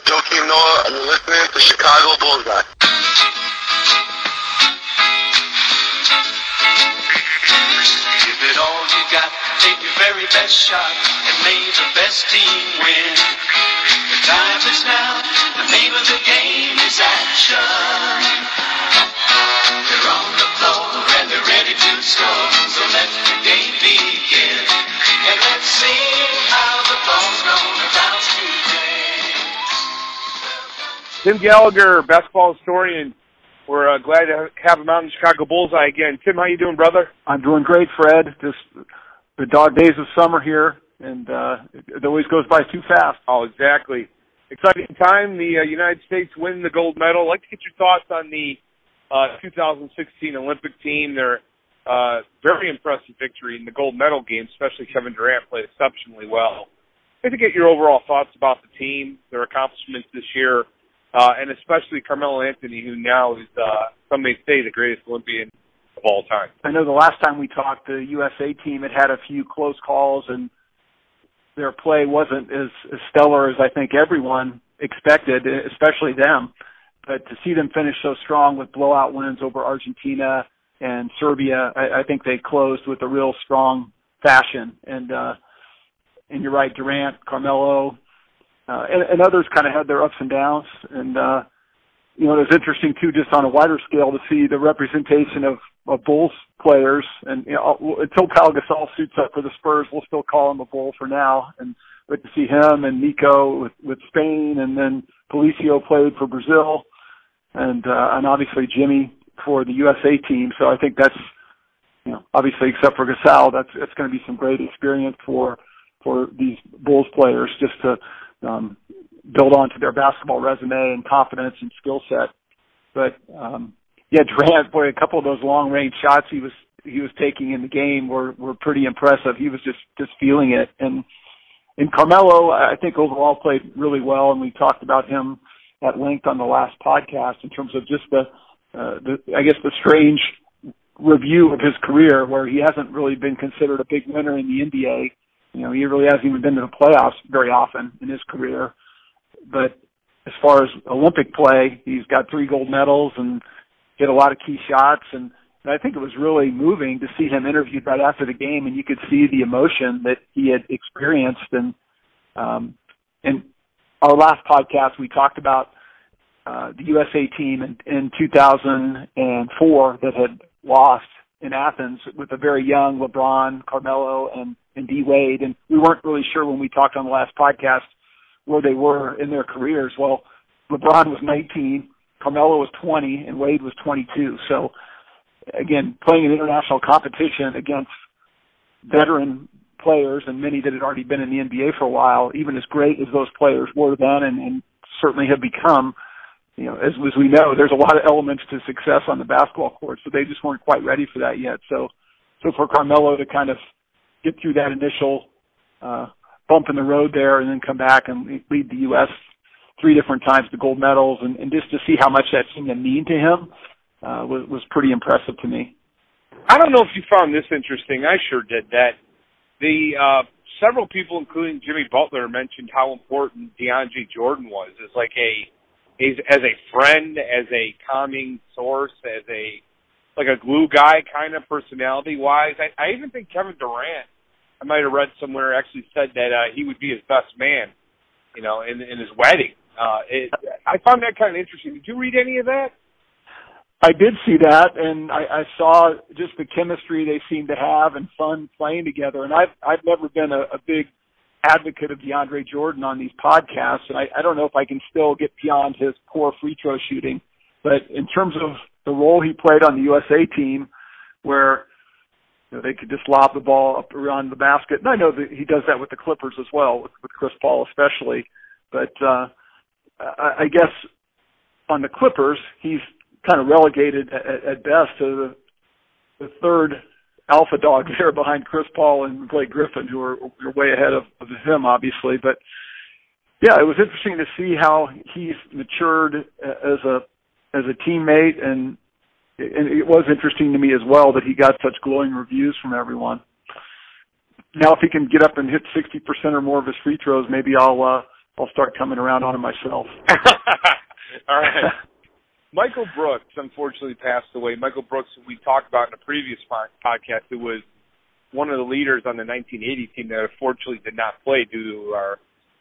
is Joakim Noah, and you're listening to Chicago Bullseye. Give it all you got, take your very best shot, and may the best team win. The time is now, the name of the game is action. They're on the floor and they're ready to score, so let the game begin. And let's see how the ball's gonna bounce today. Tim Gallagher, basketball historian. We're glad to have him out in Chicago Bullseye again. Tim, how you doing, brother? I'm doing great, Fred. Just the dog days of summer here, and it always goes by too fast. Oh, exactly. Exciting time. The United States win the gold medal. I'd like to get your thoughts on the 2016 Olympic team. Their very impressive victory in the gold medal game, especially Kevin Durant played exceptionally well. I'd like to get your overall thoughts about the team, their accomplishments this year, and especially Carmelo Anthony, who now is, some may say, the greatest Olympian of all time. I know the last time we talked, the USA team had a few close calls, and their play wasn't as stellar as I think everyone expected, especially them. But to see them finish so strong with blowout wins over Argentina and Serbia, I think they closed with a real strong fashion. And you're right, Durant, Carmelo, and others kind of had their ups and downs. And, it was interesting, too, just on a wider scale to see the representation of Bulls players. And, until Pau Gasol suits up for the Spurs, we'll still call him a Bull for now. And good to see him and Nico with Spain, and then Policio played for Brazil, and obviously Jimmy for the USA team. So I think that's, obviously except for Gasol, that's going to be some great experience for these Bulls players just to build onto their basketball resume and confidence and skill set. But Durant, boy, a couple of those long range shots he was taking in the game were pretty impressive. He was just feeling it. And Carmelo, I think overall played really well, and we talked about him at length on the last podcast in terms of just the strange review of his career, where he hasn't really been considered a big winner in the NBA. He really hasn't even been to the playoffs very often in his career. But as far as Olympic play, he's got 3 gold medals and hit a lot of key shots. And I think it was really moving to see him interviewed right after the game, and you could see the emotion that he had experienced. And in our last podcast, we talked about the USA team in 2004 that had lost in Athens with a very young LeBron, Carmelo, and D. Wade. And we weren't really sure when we talked on the last podcast where they were in their careers. Well, LeBron was 19, Carmelo was 20, and Wade was 22. So, again, playing in international competition against veteran players and many that had already been in the NBA for a while, even as great as those players were then and certainly have become, as we know, there's a lot of elements to success on the basketball court, so they just weren't quite ready for that yet. So for Carmelo to kind of get through that initial bump in the road there and then come back and lead the U.S. 3 different times to gold medals, and just to see how much that seemed to mean to him was pretty impressive to me. I don't know if you found this interesting. I sure did. That the several people, including Jimmy Butler, mentioned how important DeAndre Jordan was as as a friend, as a calming source, as a glue guy kind of personality wise. I even think Kevin Durant, I might have read somewhere, actually said that he would be his best man, in his wedding. I found that kind of interesting. Did you read any of that? I did see that, and I saw just the chemistry they seem to have and fun playing together. And I've never been a big advocate of DeAndre Jordan on these podcasts, and I don't know if I can still get beyond his poor free throw shooting. But in terms of the role he played on the USA team, where they could just lob the ball up around the basket, and I know that he does that with the Clippers as well, with Chris Paul especially. But I guess on the Clippers, he's kind of relegated at best to the third alpha dog there behind Chris Paul and Blake Griffin, who are way ahead of him, obviously. But yeah, it was interesting to see how he's matured as a teammate, and it was interesting to me as well that he got such glowing reviews from everyone. Now, if he can get up and hit 60% or more of his free throws, maybe I'll I'll start coming around on him myself. All right. Michael Brooks, unfortunately, passed away. Michael Brooks, we talked about in a previous podcast, who was one of the leaders on the 1980 team that unfortunately did not play due to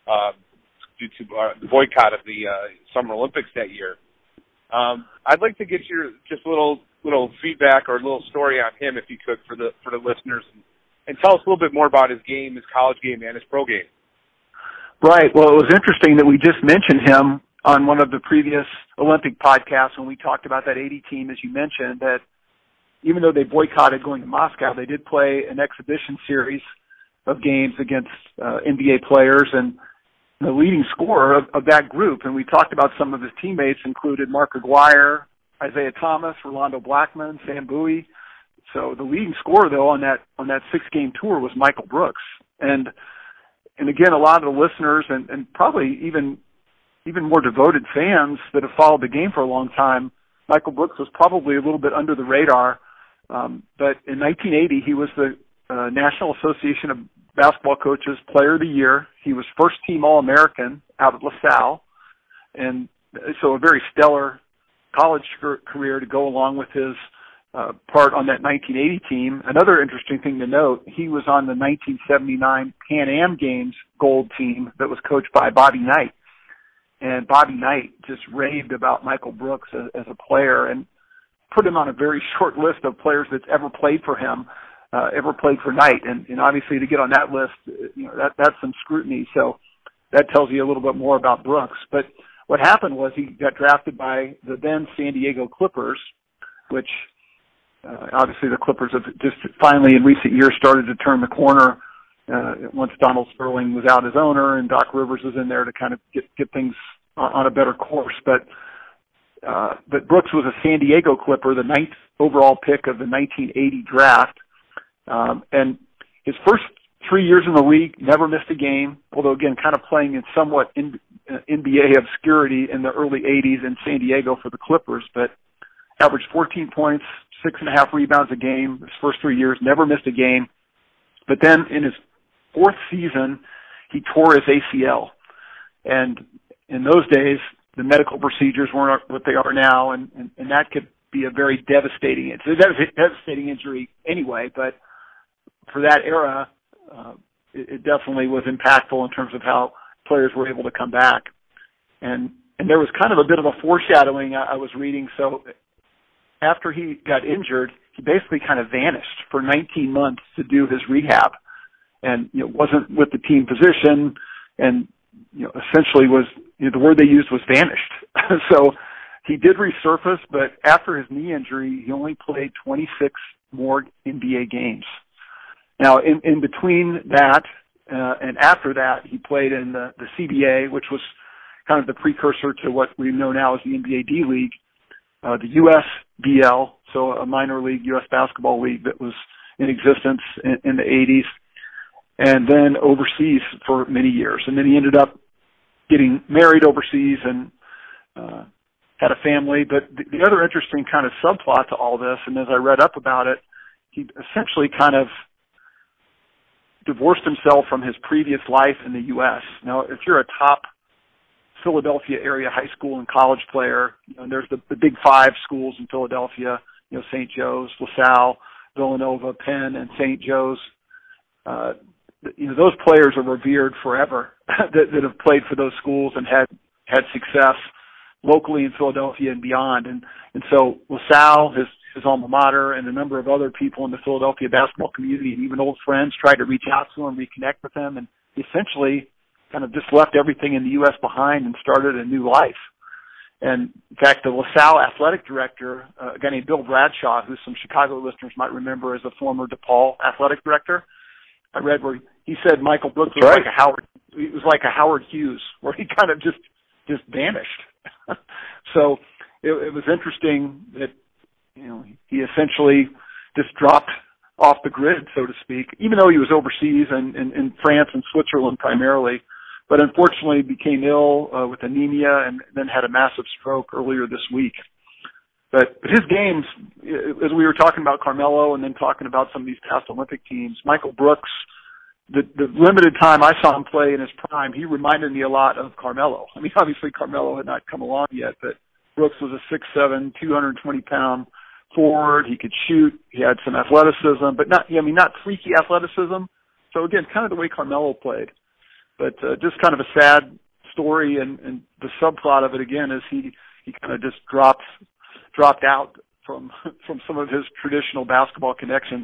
the boycott of the Summer Olympics that year. I'd like to get your just a little feedback or a little story on him, if you could, for the listeners, and tell us a little bit more about his game, his college game, and his pro game. Right. Well, it was interesting that we just mentioned him on one of the previous Olympic podcasts when we talked about that 80 team, as you mentioned, that even though they boycotted going to Moscow, they did play an exhibition series of games against NBA players, and the leading scorer of that group, and we talked about some of his teammates, included Mark Aguirre, Isaiah Thomas, Rolando Blackman, Sam Bowie. So the leading scorer, though, on that 6-game tour was Michael Brooks. And again, a lot of the listeners and probably even more devoted fans that have followed the game for a long time, Michael Brooks was probably a little bit under the radar. But in 1980, he was the National Association of Basketball Coaches Player of the Year. He was first-team All-American out of LaSalle. And so a very stellar college career to go along with his part on that 1980 team. Another interesting thing to note, he was on the 1979 Pan Am Games gold team that was coached by Bobby Knight. And Bobby Knight just raved about Michael Brooks as a player and put him on a very short list of players that's ever played for him, ever played for Knight. And obviously to get on that list, that's some scrutiny. So that tells you a little bit more about Brooks. But what happened was he got drafted by the then San Diego Clippers, which obviously the Clippers have just finally in recent years started to turn the corner once Donald Sterling was out as owner and Doc Rivers was in there to kind of get things on a better course. But Brooks was a San Diego Clipper, the 9th overall pick of the 1980 draft. And his first 3 years in the league, never missed a game, although again, kind of playing in somewhat NBA obscurity in the early 80s in San Diego for the Clippers, but averaged 14 points, 6.5 rebounds a game his first 3 years, never missed a game. But then in his fourth season, he tore his ACL. And in those days, the medical procedures weren't what they are now, and that could be a very devastating injury anyway, but for that era, it definitely was impactful in terms of how players were able to come back. And there was kind of a bit of a foreshadowing I was reading. So after he got injured, he basically kind of vanished for 19 months to do his rehab, and wasn't with the team position, and essentially was the word they used was vanished. So he did resurface, but after his knee injury, he only played 26 more NBA games. Now, in between that and after that, he played in the CBA, which was kind of the precursor to what we know now as the NBA D-League, the USBL, so a minor league U.S. basketball league that was in existence in the 80s, and then overseas for many years. And then he ended up getting married overseas and had a family. But the other interesting kind of subplot to all this, and as I read up about it, he essentially kind of divorced himself from his previous life in the U.S. Now, if you're a top Philadelphia area high school and college player, and there's the big five schools in Philadelphia, St. Joe's, LaSalle, Villanova, Penn, and St. Joe's. Those players are revered forever that have played for those schools and had success locally in Philadelphia and beyond. And so LaSalle, his alma mater, and a number of other people in the Philadelphia basketball community and even old friends tried to reach out to him, reconnect with him, and essentially kind of just left everything in the U.S. behind and started a new life. And in fact, the LaSalle athletic director, a guy named Bill Bradshaw, who some Chicago listeners might remember as a former DePaul athletic director, I read where he said Michael Brooks was like a Howard Hughes, where he kind of just vanished. So it was interesting that he essentially just dropped off the grid, so to speak, even though he was overseas and in France and Switzerland primarily, but unfortunately became ill with anemia and then had a massive stroke earlier this week. But his games, as we were talking about Carmelo and then talking about some of these past Olympic teams, Michael Brooks, the limited time I saw him play in his prime, he reminded me a lot of Carmelo. I mean, obviously Carmelo had not come along yet, but Brooks was a 6'7", 220-pound forward. He could shoot. He had some athleticism, but not freaky athleticism. So again, kind of the way Carmelo played, but just kind of a sad story. And the subplot of it again is he kind of just dropped out from some of his traditional basketball connections.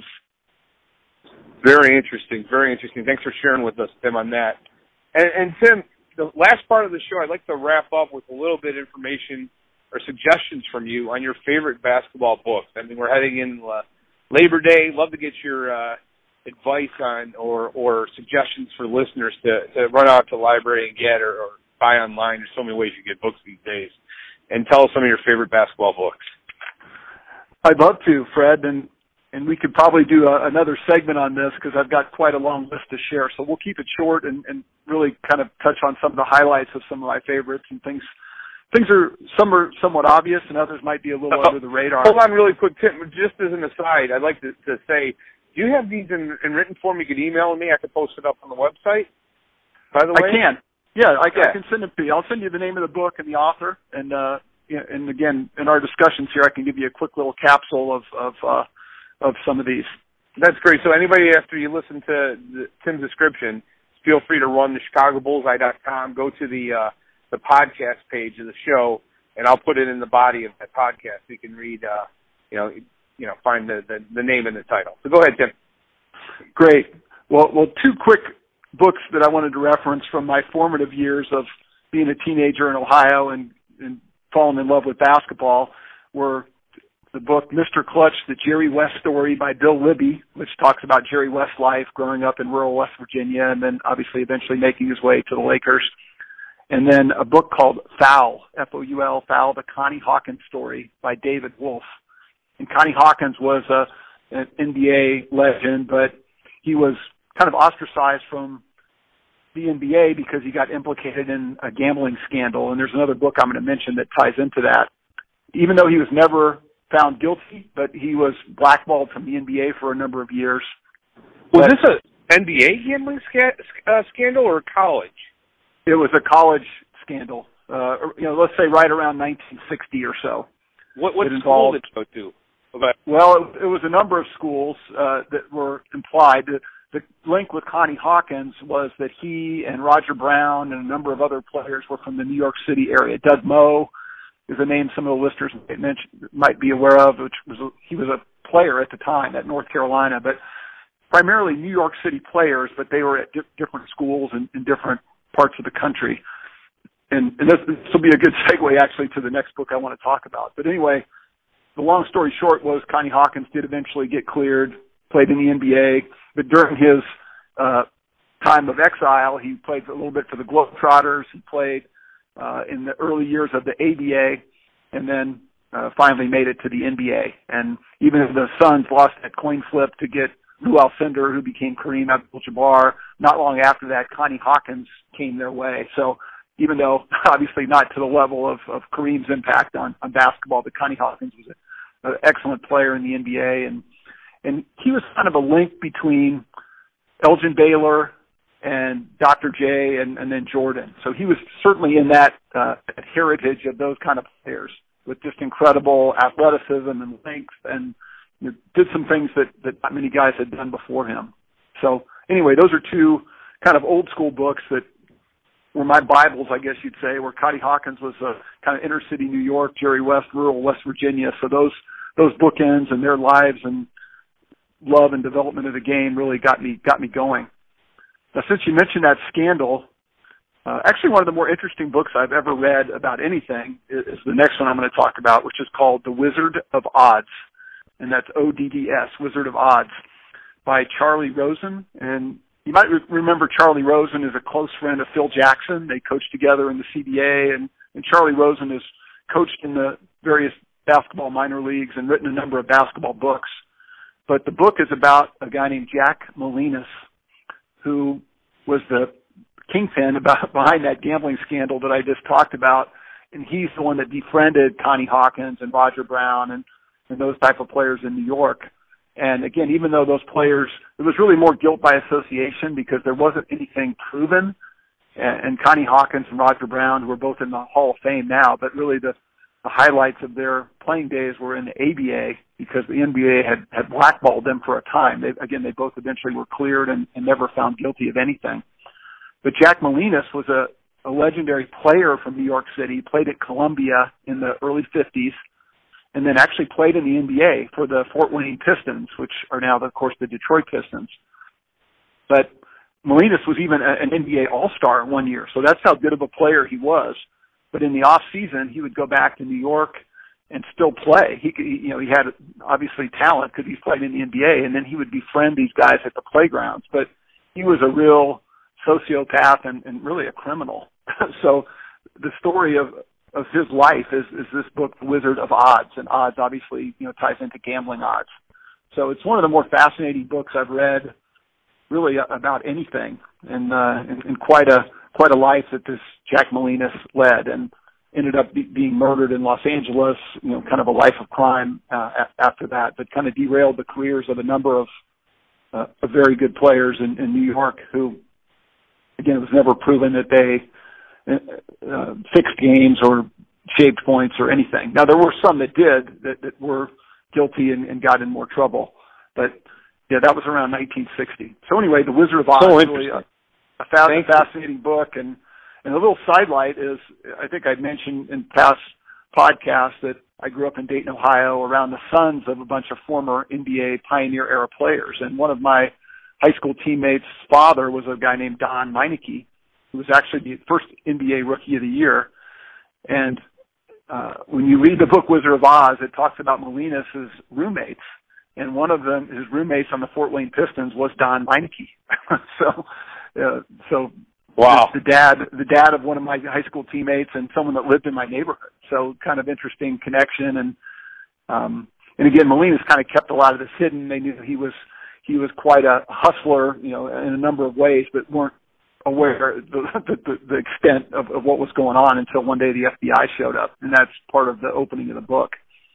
Very interesting. Very interesting. Thanks for sharing with us, Tim, on that. And Tim, the last part of the show, I'd like to wrap up with a little bit of information or suggestions from you on your favorite basketball books. I mean, we're heading in Labor Day. Love to get your advice on or suggestions for listeners to run out to the library and get or buy online. There's so many ways you get books these days. And tell us some of your favorite basketball books. I'd love to, Fred, and we could probably do another segment on this because I've got quite a long list to share. So we'll keep it short and really kind of touch on some of the highlights of some of my favorites and things. Some are somewhat obvious, and others might be a little under the radar. Hold on really quick, Tim. Just as an aside, I'd like to say, do you have these in written form? You could email me. I could post it up on the website, by the way. I can. Yeah, I can send it to you. I'll send you the name of the book and the author. And again, in our discussions here, I can give you a quick little capsule of some of these. That's great. So anybody, after you listen to Tim's description, feel free to run to ChicagoBullseye.com, go to the podcast page of the show, and I'll put it in the body of that podcast so you can read, find the name and the title. So go ahead, Tim. Great. Well, two quick books that I wanted to reference from my formative years of being a teenager in Ohio and falling in love with basketball were the book Mr. Clutch, The Jerry West Story by Bill Libby, which talks about Jerry West's life growing up in rural West Virginia and then obviously eventually making his way to the Lakers. And then a book called Foul, F-O-U-L, Foul, The Connie Hawkins Story by David Wolf. And Connie Hawkins was an NBA legend, but he was kind of ostracized from the NBA because he got implicated in a gambling scandal. And there's another book I'm going to mention that ties into that. Even though he was never found guilty, but he was blackballed from the NBA for a number of years. Was this an NBA gambling scandal or college? It was a college scandal, let's say right around 1960 or so. What school did it go to? Okay. Well, it was a number of schools that were implied. The link with Connie Hawkins was that he and Roger Brown and a number of other players were from the New York City area. Doug Moe is a name some of the listeners might be aware of, he was a player at the time at North Carolina, but primarily New York City players, but they were at different schools in different parts of the country. And this will be a good segue actually to the next book I want to talk about. But anyway, the long story short was Connie Hawkins did eventually get cleared, played in the NBA, but during his time of exile, he played a little bit for the Globetrotters. He played in the early years of the ABA, and then finally made it to the NBA. And even if the Suns lost that coin flip to get Lou Alcindor, who became Kareem Abdul-Jabbar, not long after that, Connie Hawkins came their way. So even though obviously not to the level of Kareem's impact on basketball, but Connie Hawkins was an excellent player in the NBA. And he was kind of a link between Elgin Baylor and Dr. J and then Jordan. So he was certainly in that heritage of those kind of players with just incredible athleticism and length, and did some things that not many guys had done before him. So anyway, those are two kind of old school books that were my Bibles, I guess you'd say, where Connie Hawkins was a kind of inner city New York, Jerry West, rural West Virginia. So those bookends and their lives and love and development of the game really got me going. Now, since you mentioned that scandal, actually one of the more interesting books I've ever read about anything is the next one I'm going to talk about, which is called The Wizard of Odds. And that's ODDS, Wizard of Odds, by Charlie Rosen. And you might remember Charlie Rosen is a close friend of Phil Jackson. They coached together in the CBA, and Charlie Rosen has coached in the various basketball minor leagues and written a number of basketball books. But the book is about a guy named Jack Molinas, who was the kingpin behind that gambling scandal that I just talked about. And he's the one that befriended Connie Hawkins and Roger Brown and those type of players in New York. And again, even though those players, it was really more guilt by association because there wasn't anything proven. And Connie Hawkins and Roger Brown, who are both in the Hall of Fame now, but really the highlights of their playing days were in the ABA because the NBA had blackballed them for a time. They both eventually were cleared and never found guilty of anything. But Jack Molinas was a legendary player from New York City, played at Columbia in the early 50s, and then actually played in the NBA for the Fort Wayne Pistons, which are now, of course, the Detroit Pistons. But Molinas was even an NBA All-Star one year, so that's how good of a player he was. But in the off season, he would go back to New York and still play. He had obviously talent because he's played in the NBA, and then he would befriend these guys at the playgrounds. But he was a real sociopath and really a criminal. So the story of his life is this book, The Wizard of Odds, and odds obviously ties into gambling odds. So it's one of the more fascinating books I've read, really about anything, and quite a life that this Jack Molinas led, and ended up being murdered in Los Angeles. Kind of a life of crime after that, but kind of derailed the careers of a number of very good players in New York who, again, it was never proven that they fixed games or shaved points or anything. Now, there were some that did, that were guilty and got in more trouble. But, yeah, that was around 1960. So anyway, The Wizard of Oz is really a fascinating book. And a little sidelight is, I think I'd mentioned in past podcasts that I grew up in Dayton, Ohio, around the sons of a bunch of former NBA Pioneer-era players. And one of my high school teammates' father was a guy named Don Meineke, who was actually the first NBA Rookie of the Year. And when you read the book Wizard of Oz, it talks about Molinas' roommates. And one of them, his roommates on the Fort Wayne Pistons, was Don Meineke. So wow, the dad of one of my high school teammates and someone that lived in my neighborhood. So kind of interesting connection. And again, Molinas kind of kept a lot of this hidden. They knew he was quite a hustler, in a number of ways, but weren't aware the extent of what was going on until one day the FBI showed up, and that's part of the opening of the book.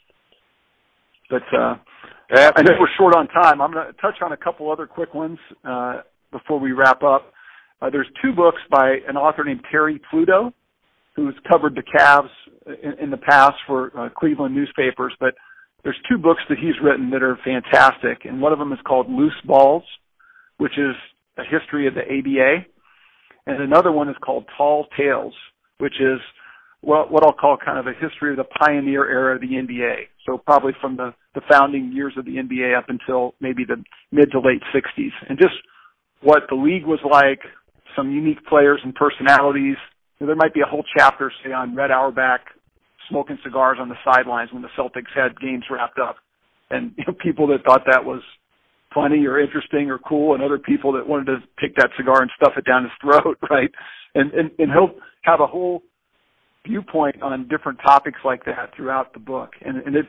But I know we're short on time. I'm going to touch on a couple other quick ones before we wrap up. There's two books by an author named Terry Pluto, who's covered the Cavs in the past for Cleveland newspapers, but there's two books that he's written that are fantastic, and one of them is called Loose Balls, which is a history of the ABA, and another one is called Tall Tales, which is what I'll call kind of a history of the pioneer era of the NBA. So probably from the founding years of the NBA up until maybe the mid to late 60s, and just what the league was like, some unique players and personalities. There might be a whole chapter, say, on Red Auerbach smoking cigars on the sidelines when the Celtics had games wrapped up, and people that thought that was funny or interesting or cool, and other people that wanted to take that cigar and stuff it down his throat, right? And he'll have a whole viewpoint on different topics like that throughout the book. And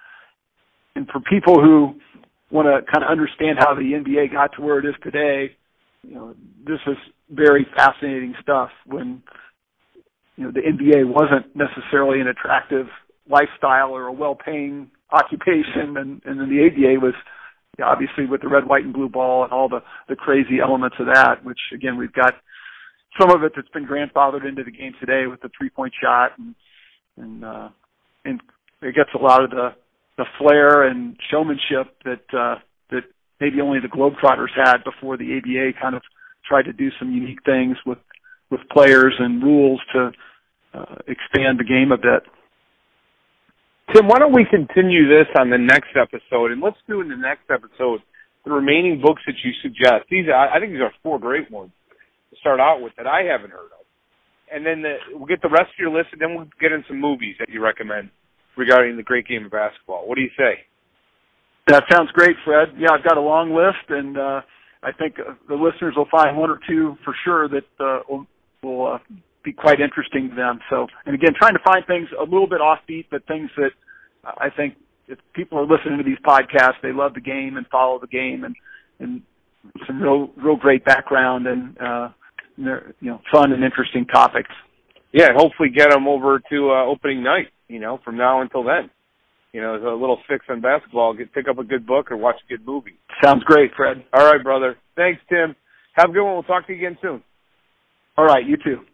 for people who want to kind of understand how the NBA got to where it is today, this is very fascinating stuff when the NBA wasn't necessarily an attractive lifestyle or a well-paying occupation, and then the ABA was obviously with the red, white, and blue ball and all the crazy elements of that, which, again, we've got some of it that's been grandfathered into the game today with the three-point shot, and it gets a lot of the flair and showmanship that maybe only the Globetrotters had before the ABA kind of tried to do some unique things with players and rules to expand the game a bit. Tim, why don't we continue this on the next episode, and let's do in the next episode the remaining books that you suggest. I think these are four great ones to start out with that I haven't heard of. And then we'll get the rest of your list, and then we'll get in some movies that you recommend regarding the great game of basketball. What do you say? That sounds great, Fred. Yeah, I've got a long list, and I think the listeners will find one or two for sure that will be quite interesting to them. So, and again, trying to find things a little bit offbeat, but things that I think if people are listening to these podcasts, they love the game and follow the game, and some real great background and they're, fun and interesting topics. Yeah, hopefully get them over to opening night, from now until then. as a little fix on basketball, pick up a good book or watch a good movie. Sounds great, Fred. All right, brother. Thanks, Tim. Have a good one. We'll talk to you again soon. All right, you too.